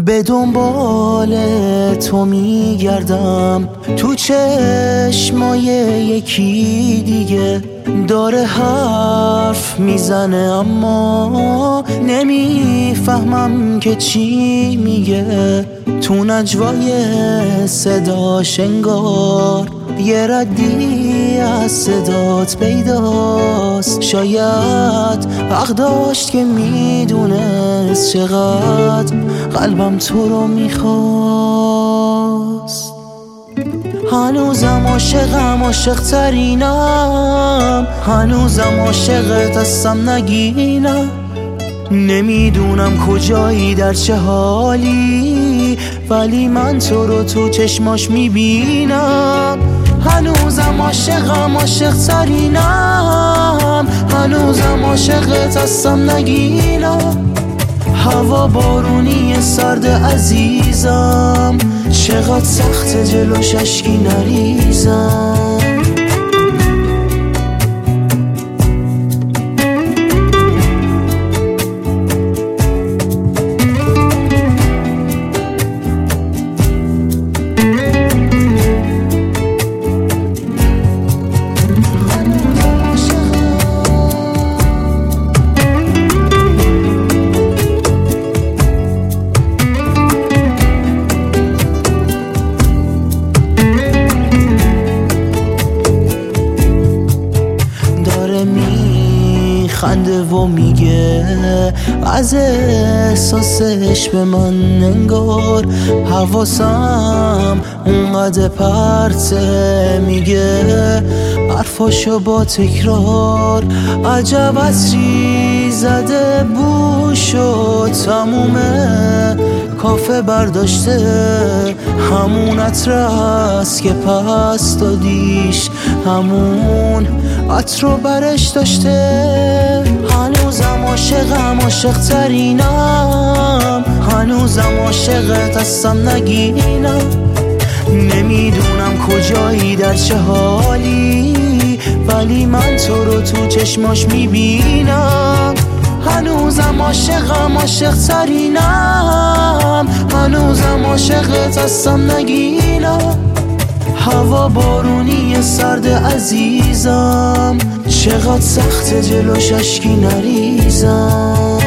به دنبال تو میگردم، تو چشمای یکی دیگه داره حرف میزنه، اما نمیفهمم که چی میگه. تو نجوای صداش انگار یه ردی از صدات پیداست. شاید حق داشت که میدونست چقدر قلبم تو رو میخواست. هنوزم عاشقم، عاشق ترینم، هنوزم عاشقت هستم نگینم. نمیدونم کجایی در چه حالی، ولی من تو رو تو چشماش میبینم. هنوزم عاشقم، عاشق ترینم، هنوزم عاشقت هستم نگینم. هوا بارونی سرد عزیزم، چقدر سخت جلوش اشکی نریزم. خنده و میگه از احساسش به من انگار حواسم اونقدر پرته. میگه حرفاشو با تکرار، عجب عطری زده بوشو، تمومه کافه برداشته، همون عطر است که پس دادیش، همون عطر رو برش داشته. هنوزم عاشقم، عاشق ترینم، هنوزم عاشقت هستم نگینم. نمیدونم کجایی در چه حالی، ولی من تو رو تو چشماش میبینم. هنوزم عاشقم، عاشق ترینم، هنوزم عاشقت هستم نگینم. هوا بارونی سرد عزیزم، چقدر سخت جلوش اشکی نریزم.